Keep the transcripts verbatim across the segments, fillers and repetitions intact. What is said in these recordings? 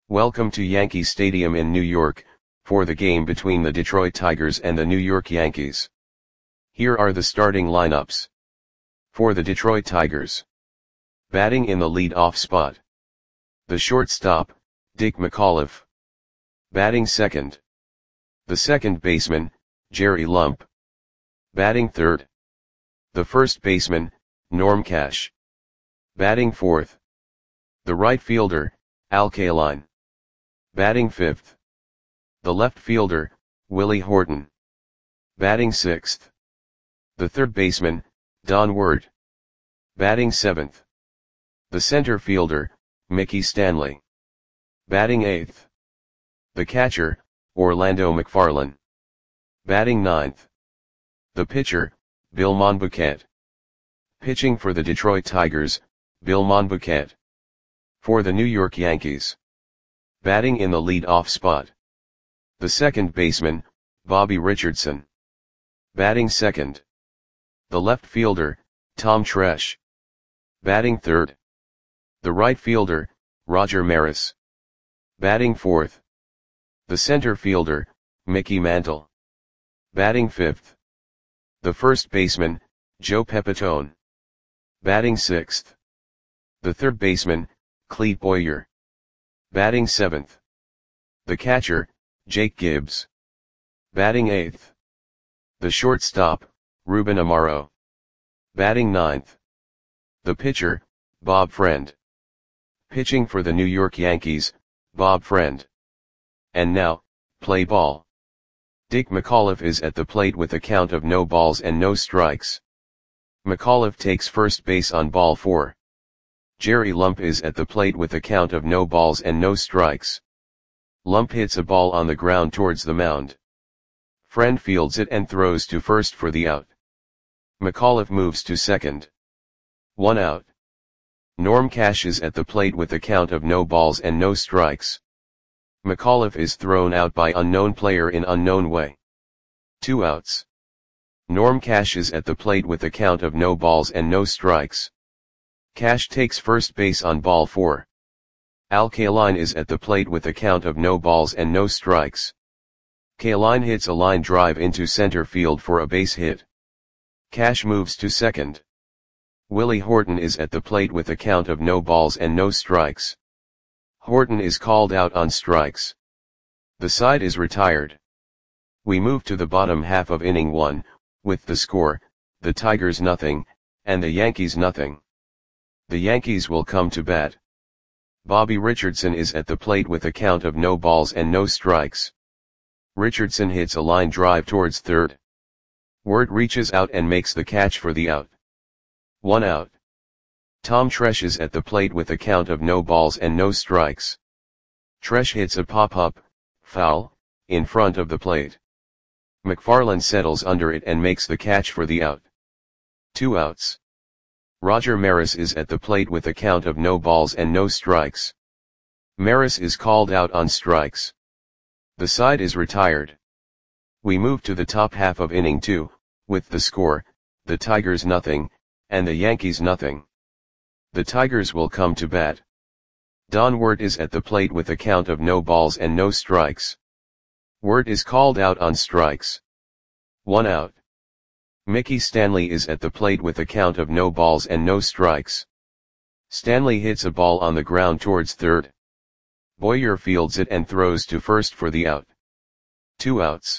Welcome to Yankee Stadium in New York, for the game between the Detroit Tigers and the New York Yankees. Here are the starting lineups. For the Detroit Tigers. Batting in the lead-off spot. The shortstop, Dick McAuliffe. Batting second. The second baseman, Jerry Lump. Batting third. The first baseman, Norm Cash. Batting fourth. The right fielder, Al Kaline. Batting fifth. The left fielder, Willie Horton. Batting sixth. The third baseman, Don Ward. Batting seventh. The center fielder, Mickey Stanley. Batting eighth. The catcher, Orlando McFarland. Batting ninth. The pitcher, Bill Monbouquet. Pitching for the Detroit Tigers, Bill Monbouquet. For the New York Yankees. Batting in the lead-off spot. The second baseman, Bobby Richardson. Batting second. The left fielder, Tom Tresh. Batting third. The right fielder, Roger Maris. Batting fourth. The center fielder, Mickey Mantle. Batting fifth. The first baseman, Joe Pepitone. Batting sixth. The third baseman, Clete Boyer. Batting seventh. The catcher, Jake Gibbs. Batting eighth. The shortstop, Ruben Amaro. Batting ninth. The pitcher, Bob Friend. Pitching for the New York Yankees, Bob Friend. And now, play ball. Dick McAuliffe is at the plate with a count of no balls and no strikes. McAuliffe takes first base on ball four. Jerry Lump is at the plate with a count of no balls and no strikes. Lump hits a ball on the ground towards the mound. Friend fields it and throws to first for the out. McAuliffe moves to second. One out. Norm Cash is at the plate with a count of no balls and no strikes. McAuliffe is thrown out by unknown player in unknown way. Two outs. Norm Cash is at the plate with a count of no balls and no strikes. Cash takes first base on ball four. Al Kaline is at the plate with a count of no balls and no strikes. Kaline hits a line drive into center field for a base hit. Cash moves to second. Willie Horton is at the plate with a count of no balls and no strikes. Horton is called out on strikes. The side is retired. We move to the bottom half of inning one, with the score, the Tigers nothing, and the Yankees nothing. The Yankees will come to bat. Bobby Richardson is at the plate with a count of no balls and no strikes. Richardson hits a line drive towards third. Ward reaches out and makes the catch for the out. One out. Tom Tresh is at the plate with a count of no balls and no strikes. Tresh hits a pop-up, foul, in front of the plate. McFarland settles under it and makes the catch for the out. Two outs. Roger Maris is at the plate with a count of no balls and no strikes. Maris is called out on strikes. The side is retired. We move to the top half of inning two, with the score, the Tigers nothing, and the Yankees nothing. The Tigers will come to bat. Don Ward is at the plate with a count of no balls and no strikes. Ward is called out on strikes. One out. Mickey Stanley is at the plate with a count of no balls and no strikes. Stanley hits a ball on the ground towards third. Boyer fields it and throws to first for the out. Two outs.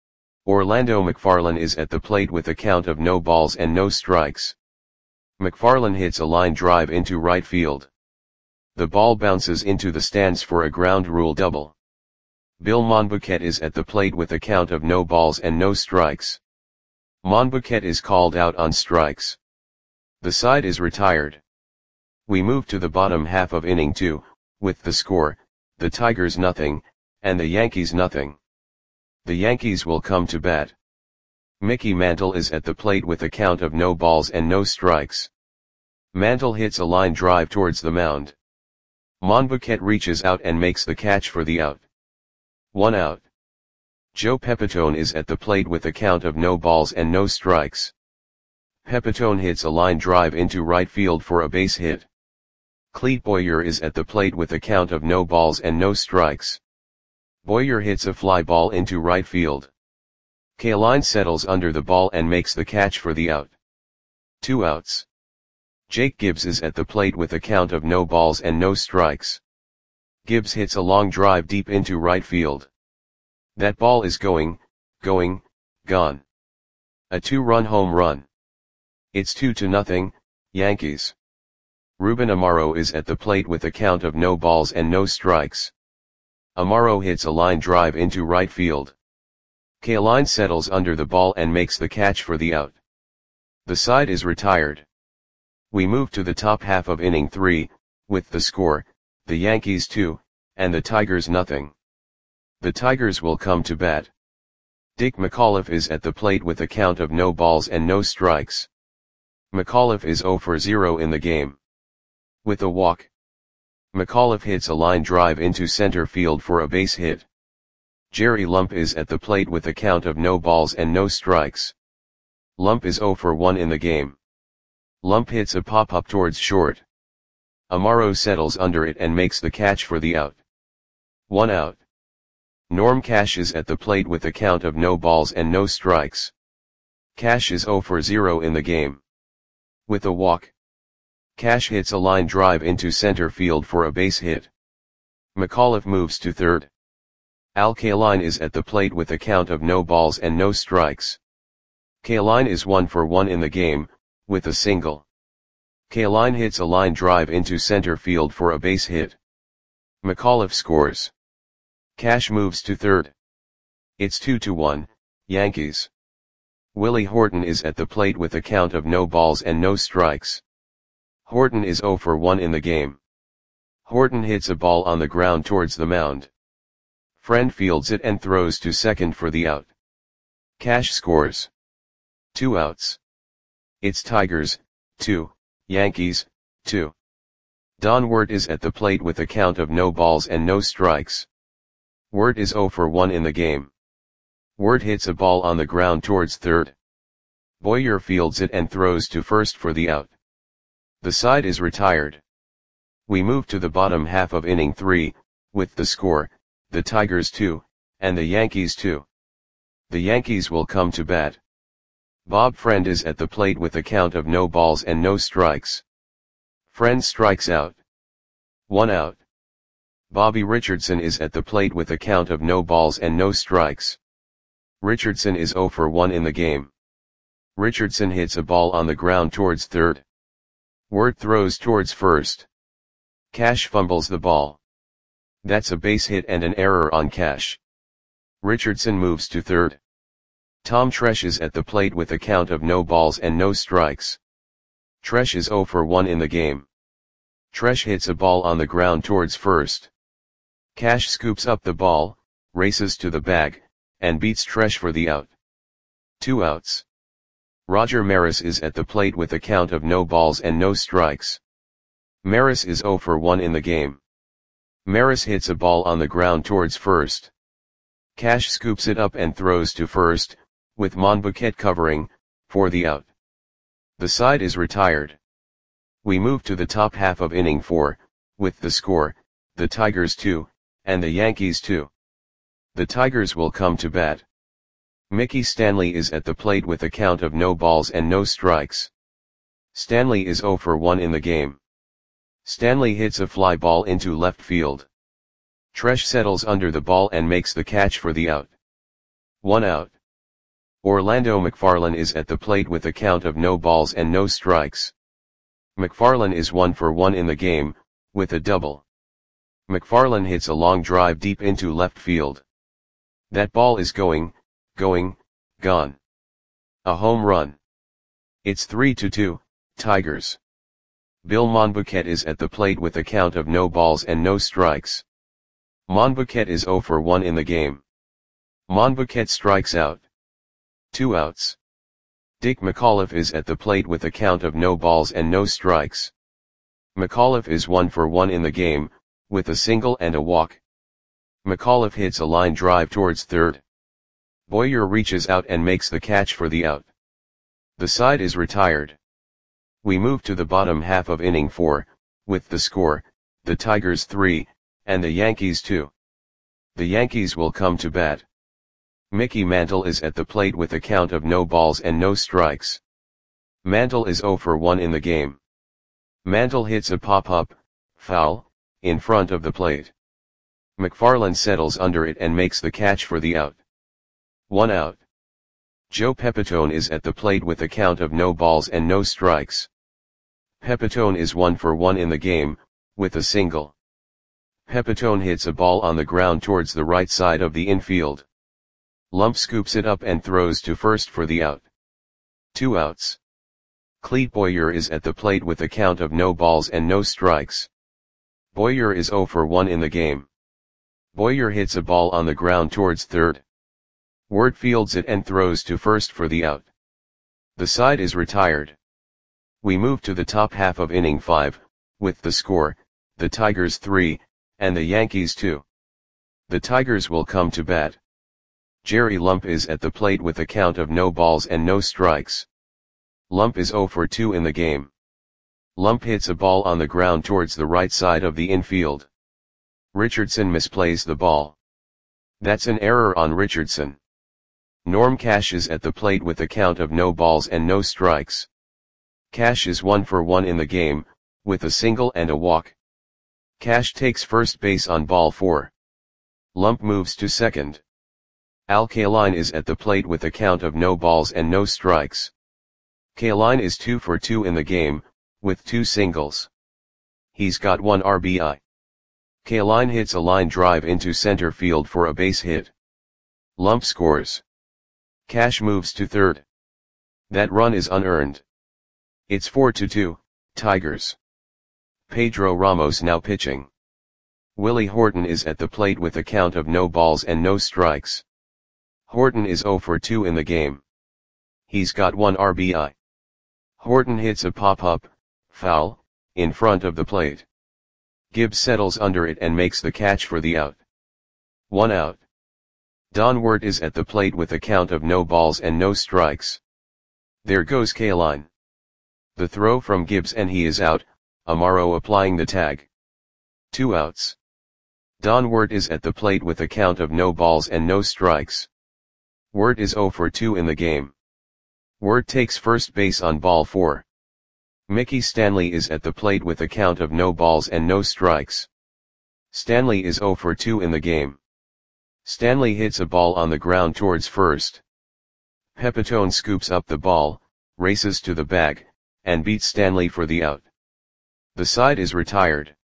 Orlando McFarland is at the plate with a count of no balls and no strikes. McFarland hits a line drive into right field. The ball bounces into the stands for a ground rule double. Bill Monbouquet is at the plate with a count of no balls and no strikes. Monbouquet is called out on strikes. The side is retired. We move to the bottom half of inning two, with the score, the Tigers nothing, and the Yankees nothing. The Yankees will come to bat. Mickey Mantle is at the plate with a count of no balls and no strikes. Mantle hits a line drive towards the mound. Monbouquet reaches out and makes the catch for the out. One out. Joe Pepitone is at the plate with a count of no balls and no strikes. Pepitone hits a line drive into right field for a base hit. Clete Boyer is at the plate with a count of no balls and no strikes. Boyer hits a fly ball into right field. Kaline settles under the ball and makes the catch for the out. Two outs. Jake Gibbs is at the plate with a count of no balls and no strikes. Gibbs hits a long drive deep into right field. That ball is going, going, gone. A two-run home run. It's two to nothing, Yankees. Ruben Amaro is at the plate with a count of no balls and no strikes. Amaro hits a line drive into right field. Kaline settles under the ball and makes the catch for the out. The side is retired. We move to the top half of inning three, with the score, the Yankees two, and the Tigers nothing. The Tigers will come to bat. Dick McAuliffe is at the plate with a count of no balls and no strikes. McAuliffe is zero for zero in the game. With a walk. McAuliffe hits a line drive into center field for a base hit. Jerry Lump is at the plate with a count of no balls and no strikes. Lump is zero for one in the game. Lump hits a pop-up towards short. Amaro settles under it and makes the catch for the out. One out. Norm Cash is at the plate with a count of no balls and no strikes. Cash is zero for zero in the game. With a walk. Cash hits a line drive into center field for a base hit. McAuliffe moves to third. Al Kaline is at the plate with a count of no balls and no strikes. Kaline is one for one in the game, with a single. Kaline hits a line drive into center field for a base hit. McAuliffe scores. Cash moves to third. It's two to one, Yankees. Willie Horton is at the plate with a count of no balls and no strikes. Horton is zero for one in the game. Horton hits a ball on the ground towards the mound. Friend fields it and throws to second for the out. Cash scores. Two outs. It's Tigers, two, Yankees, two. Don Wirt is at the plate with a count of no balls and no strikes. Wirt is zero for one in the game. Wirt hits a ball on the ground towards third. Boyer fields it and throws to first for the out. The side is retired. We move to the bottom half of inning three, with the score, the Tigers two, and the Yankees two. The Yankees will come to bat. Bob Friend is at the plate with a count of no balls and no strikes. Friend strikes out. One out. Bobby Richardson is at the plate with a count of no balls and no strikes. Richardson is zero for one in the game. Richardson hits a ball on the ground towards third. Wirt throws towards first. Cash fumbles the ball. That's a base hit and an error on Cash. Richardson moves to third. Tom Tresh is at the plate with a count of no balls and no strikes. Tresh is zero for one in the game. Tresh hits a ball on the ground towards first. Cash scoops up the ball, races to the bag, and beats Tresh for the out. Two outs. Roger Maris is at the plate with a count of no balls and no strikes. Maris is zero for one in the game. Maris hits a ball on the ground towards first. Cash scoops it up and throws to first, with Monbouquet covering, for the out. The side is retired. We move to the top half of inning four, with the score, the Tigers two, and the Yankees two. The Tigers will come to bat. Mickey Stanley is at the plate with a count of no balls and no strikes. Stanley is zero for one in the game. Stanley hits a fly ball into left field. Tresh settles under the ball and makes the catch for the out. One out. Orlando McFarlane is at the plate with a count of no balls and no strikes. McFarlane is one for one in the game, with a double. McFarlane hits a long drive deep into left field. That ball is going, going, gone. A home run. It's three to two, Tigers. Bill Monbouquet is at the plate with a count of no balls and no strikes. Monbouquet is zero for one in the game. Monbouquet strikes out. Two outs. Dick McAuliffe is at the plate with a count of no balls and no strikes. McAuliffe is one for one in the game, with a single and a walk. McAuliffe hits a line drive towards third. Boyer reaches out and makes the catch for the out. The side is retired. We move to the bottom half of inning four, with the score, the Tigers three, and the Yankees two. The Yankees will come to bat. Mickey Mantle is at the plate with a count of no balls and no strikes. Mantle is zero for one in the game. Mantle hits a pop-up, foul, in front of the plate. McFarland settles under it and makes the catch for the out. One out. Joe Pepitone is at the plate with a count of no balls and no strikes. Pepitone is one for one in the game, with a single. Pepitone hits a ball on the ground towards the right side of the infield. Lump scoops it up and throws to first for the out. Two outs. Clete Boyer is at the plate with a count of no balls and no strikes. Boyer is zero for one in the game. Boyer hits a ball on the ground towards third. Ward fields it and throws to first for the out. The side is retired. We move to the top half of inning five, with the score, the Tigers three, and the Yankees two. The Tigers will come to bat. Jerry Lump is at the plate with a count of no balls and no strikes. Lump is zero for two in the game. Lump hits a ball on the ground towards the right side of the infield. Richardson misplays the ball. That's an error on Richardson. Norm Cash is at the plate with a count of no balls and no strikes. Cash is one for one in the game, with a single and a walk. Cash takes first base on ball four. Lump moves to second. Al Kaline is at the plate with a count of no balls and no strikes. Kaline is two for two in the game, with two singles. He's got one R B I. Kaline hits a line drive into center field for a base hit. Lump scores. Cash moves to third. That run is unearned. It's four to two, Tigers. Pedro Ramos now pitching. Willie Horton is at the plate with a count of no balls and no strikes. Horton is zero for two in the game. He's got one R B I. Horton hits a pop-up, foul, in front of the plate. Gibbs settles under it and makes the catch for the out. One out. Don Wert is at the plate with a count of no balls and no strikes. There goes Kaline. The throw from Gibbs and he is out, Amaro applying the tag. Two outs. Don Wert is at the plate with a count of no balls and no strikes. Wert is zero for two in the game. Wert takes first base on ball four. Mickey Stanley is at the plate with a count of no balls and no strikes. Stanley is zero for two in the game. Stanley hits a ball on the ground towards first. Pepitone scoops up the ball, races to the bag, and beats Stanley for the out. The side is retired.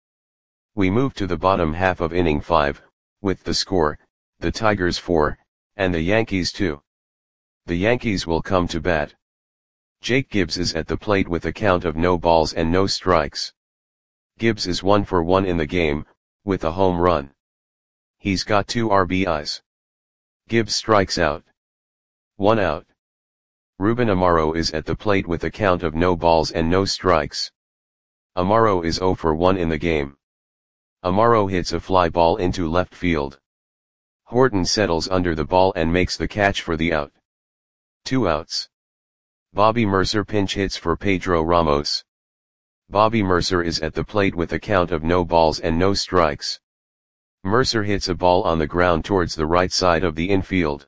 We move to the bottom half of inning five, with the score, the Tigers four, and the Yankees two. The Yankees will come to bat. Jake Gibbs is at the plate with a count of no balls and no strikes. Gibbs is one for one in the game, with a home run. He's got two R B Is. Gibbs strikes out. One out. Ruben Amaro is at the plate with a count of no balls and no strikes. Amaro is zero for one in the game. Amaro hits a fly ball into left field. Horton settles under the ball and makes the catch for the out. Two outs. Bobby Mercer pinch hits for Pedro Ramos. Bobby Mercer is at the plate with a count of no balls and no strikes. Mercer hits a ball on the ground towards the right side of the infield.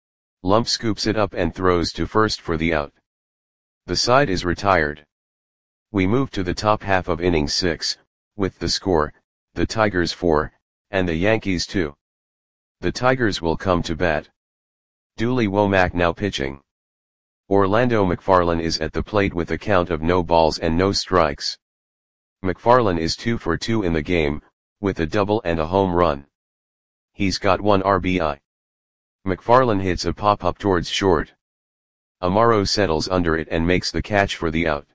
Lump scoops it up and throws to first for the out. The side is retired. We move to the top half of inning six, with the score, the Tigers four, and the Yankees two. The Tigers will come to bat. Dooley Womack now pitching. Orlando McFarland is at the plate with a count of no balls and no strikes. McFarland is two for two in the game, with a double and a home run. He's got one R B I. McFarland hits a pop-up towards short. Amaro settles under it and makes the catch for the out.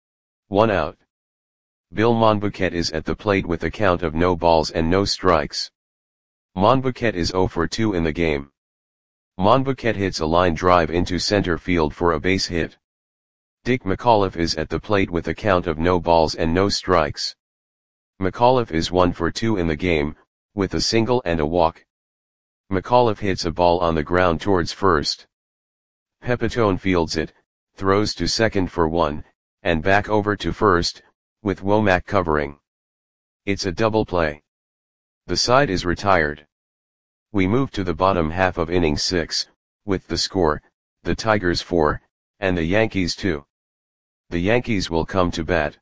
One out. Bill Monbouquet is at the plate with a count of no balls and no strikes. Monbouquet is zero for two in the game. Monbouquet hits a line drive into center field for a base hit. Dick McAuliffe is at the plate with a count of no balls and no strikes. McAuliffe is one for two in the game, with a single and a walk. McAuliffe hits a ball on the ground towards first. Pepitone fields it, throws to second for one, and back over to first, with Womack covering. It's a double play. The side is retired. We move to the bottom half of inning six, with the score, the Tigers four, and the Yankees two. The Yankees will come to bat.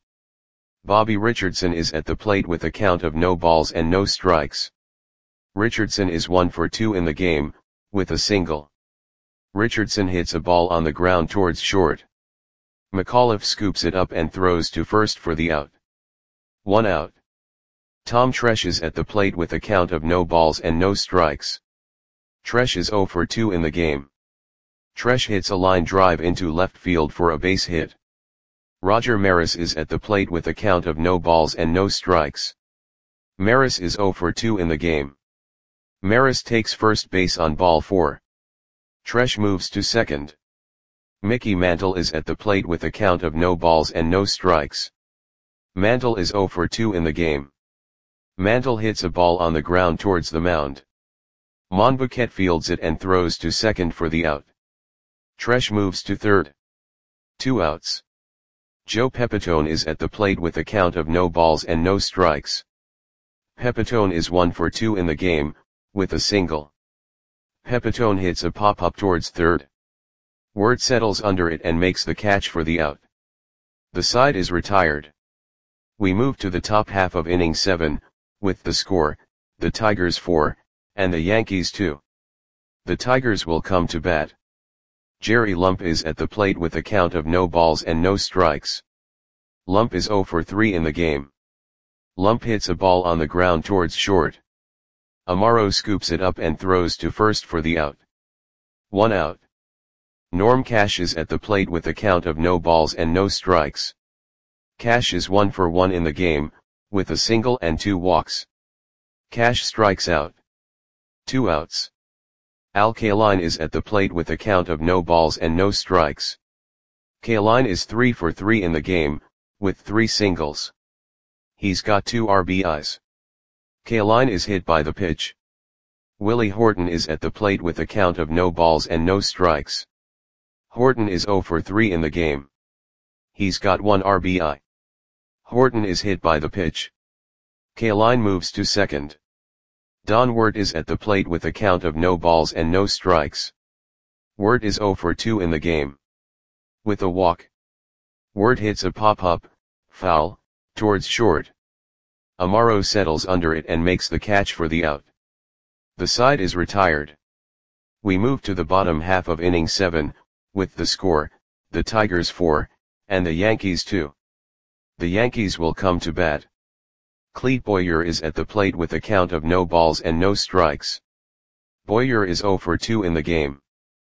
Bobby Richardson is at the plate with a count of no balls and no strikes. Richardson is one for two in the game, with a single. Richardson hits a ball on the ground towards short. McAuliffe scoops it up and throws to first for the out. One out. Tom Tresh is at the plate with a count of no balls and no strikes. Tresh is zero for two in the game. Tresh hits a line drive into left field for a base hit. Roger Maris is at the plate with a count of no balls and no strikes. Maris is zero for two in the game. Maris takes first base on ball four. Tresh moves to second. Mickey Mantle is at the plate with a count of no balls and no strikes. Mantle is zero for two in the game. Mantle hits a ball on the ground towards the mound. Monbouquet fields it and throws to second for the out. Tresh moves to third. Two outs. Joe Pepitone is at the plate with a count of no balls and no strikes. Pepitone is one for two in the game, with a single. Pepitone hits a pop-up towards third. Wirt settles under it and makes the catch for the out. The side is retired. We move to the top half of inning seven, with the score, the Tigers four, and the Yankees two. The Tigers will come to bat. Jerry Lump is at the plate with a count of no balls and no strikes. Lump is zero for three in the game. Lump hits a ball on the ground towards short. Amaro scoops it up and throws to first for the out. One out. Norm Cash is at the plate with a count of no balls and no strikes. Cash is one for one in the game, with a single and two walks. Cash strikes out. Two outs. Al Kaline is at the plate with a count of no balls and no strikes. Kaline is three for three in the game, with three singles. He's got two R B Is. Kaline is hit by the pitch. Willie Horton is at the plate with a count of no balls and no strikes. Horton is zero for three in the game. He's got one R B I. Horton is hit by the pitch. Kaline moves to second. Don Wirt is at the plate with a count of no balls and no strikes. Wirt is zero for two in the game. With a walk. Wirt hits a pop-up, foul, towards short. Amaro settles under it and makes the catch for the out. The side is retired. We move to the bottom half of inning seven, with the score, the Tigers four, and the Yankees two. The Yankees will come to bat. Clete Boyer is at the plate with a count of no balls and no strikes. Boyer is zero for two in the game.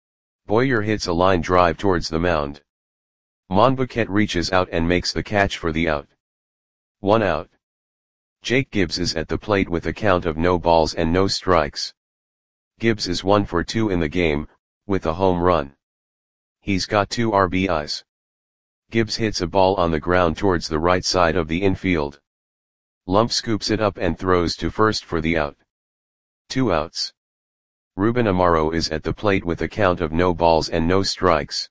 Boyer hits a line drive towards the mound. Monbouquet reaches out and makes the catch for the out. One out. Jake Gibbs is at the plate with a count of no balls and no strikes. Gibbs is one for two in the game, with a home run. He's got two R B Is. Gibbs hits a ball on the ground towards the right side of the infield. Lump scoops it up and throws to first for the out. Two outs. Ruben Amaro is at the plate with a count of no balls and no strikes.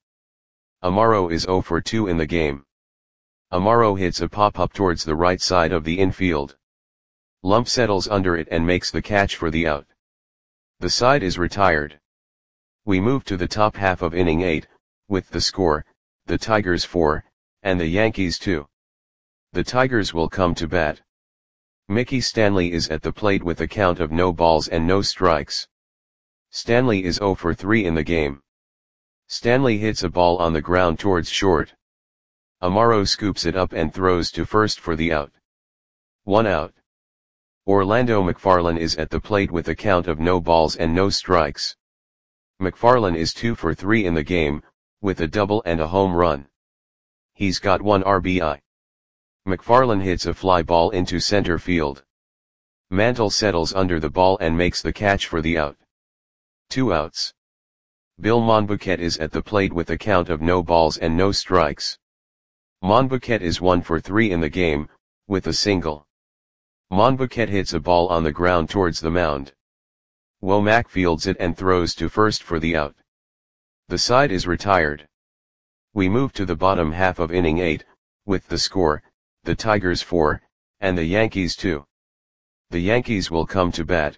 Amaro is zero for two in the game. Amaro hits a pop-up towards the right side of the infield. Lump settles under it and makes the catch for the out. The side is retired. We move to the top half of inning eight, with the score, the Tigers four, and the Yankees two. The Tigers will come to bat. Mickey Stanley is at the plate with a count of no balls and no strikes. Stanley is zero for three in the game. Stanley hits a ball on the ground towards short. Amaro scoops it up and throws to first for the out. One out. Orlando McFarlane is at the plate with a count of no balls and no strikes. McFarlane is two for three in the game, with a double and a home run. He's got one R B I. McFarlane hits a fly ball into center field. Mantle settles under the ball and makes the catch for the out. Two outs. Bill Monbouquet is at the plate with a count of no balls and no strikes. Monbouquet is one for three in the game, with a single. Monbouquet hits a ball on the ground towards the mound. Womack fields it and throws to first for the out. The side is retired. We move to the bottom half of inning eight, with the score, the Tigers four, and the Yankees two. The Yankees will come to bat.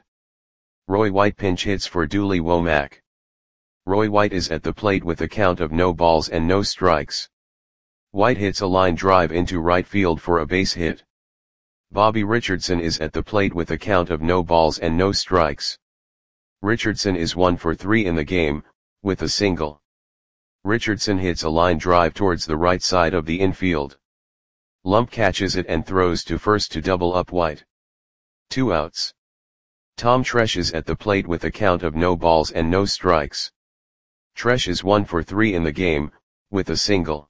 Roy White pinch hits for Dooley Womack. Roy White is at the plate with a count of no balls and no strikes. White hits a line drive into right field for a base hit. Bobby Richardson is at the plate with a count of no balls and no strikes. Richardson is one for three in the game, with a single. Richardson hits a line drive towards the right side of the infield. Lump catches it and throws to first to double up White. Two outs. Tom Tresh is at the plate with a count of no balls and no strikes. Tresh is one for three in the game, with a single.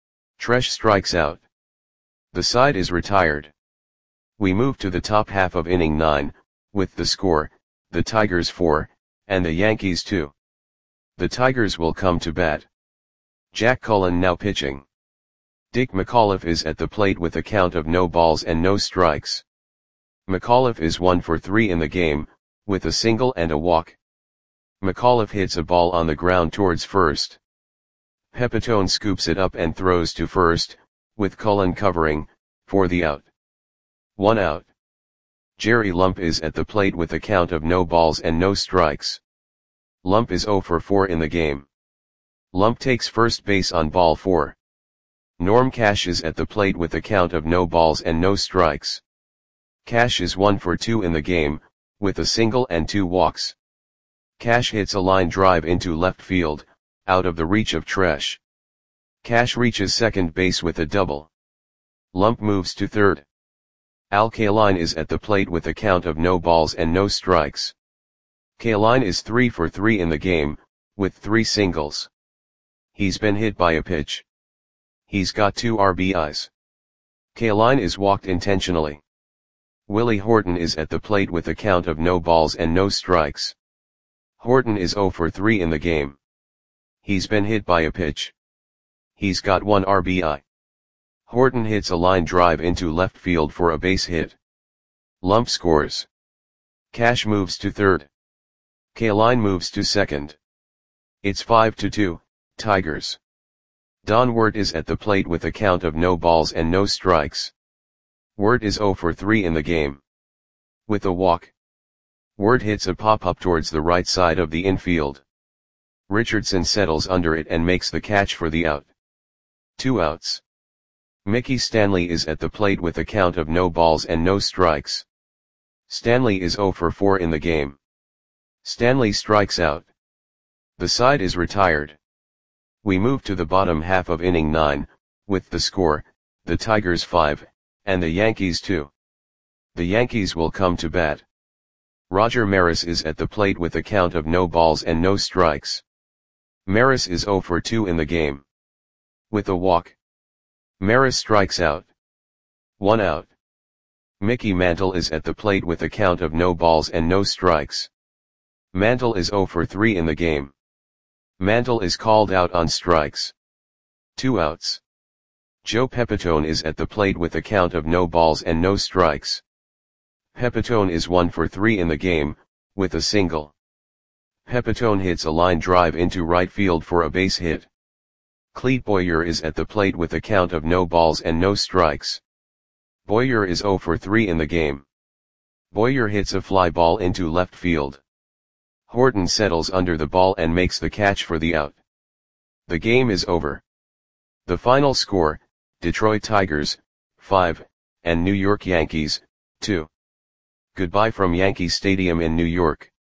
Tresh strikes out. The side is retired. We move to the top half of inning nine, with the score, the Tigers four, and the Yankees two. The Tigers will come to bat. Jack Cullen now pitching. Dick McAuliffe is at the plate with a count of no balls and no strikes. McAuliffe is one for three in the game, with a single and a walk. McAuliffe hits a ball on the ground towards first. Pepitone scoops it up and throws to first, with Cullen covering, for the out. One out. Jerry Lump is at the plate with a count of no balls and no strikes. Lump is oh for four in the game. Lump takes first base on ball four. Norm Cash is at the plate with a count of no balls and no strikes. Cash is one for two in the game, with a single and two walks. Cash hits a line drive into left field, out of the reach of Tresh. Cash reaches second base with a double. Lump moves to third. Al Kaline is at the plate with a count of no balls and no strikes. Kaline is three for three in the game, with three singles. He's been hit by a pitch. He's got two R B Is. Kaline is walked intentionally. Willie Horton is at the plate with a count of no balls and no strikes. Horton is oh for three in the game. He's been hit by a pitch. He's got one R B I. Horton hits a line drive into left field for a base hit. Lump scores. Cash moves to third. Kaline moves to second. It's five to two, Tigers. Don Wirt is at the plate with a count of no balls and no strikes. Wirt is oh for three in the game. With a walk. Wirt hits a pop-up towards the right side of the infield. Richardson settles under it and makes the catch for the out. Two outs. Mickey Stanley is at the plate with a count of no balls and no strikes. Stanley is oh for four in the game. Stanley strikes out. The side is retired. We move to the bottom half of inning nine, with the score, the Tigers five, and the Yankees two. The Yankees will come to bat. Roger Maris is at the plate with a count of no balls and no strikes. Maris is oh for two in the game. With a walk. Maris strikes out. One out. Mickey Mantle is at the plate with a count of no balls and no strikes. Mantle is oh for three in the game. Mantle is called out on strikes. Two outs. Joe Pepitone is at the plate with a count of no balls and no strikes. Pepitone is one for three in the game, with a single. Pepitone hits a line drive into right field for a base hit. Clete Boyer is at the plate with a count of no balls and no strikes. Boyer is oh for three in the game. Boyer hits a fly ball into left field. Horton settles under the ball and makes the catch for the out. The game is over. The final score, Detroit Tigers, five, and New York Yankees, two. Goodbye from Yankee Stadium in New York.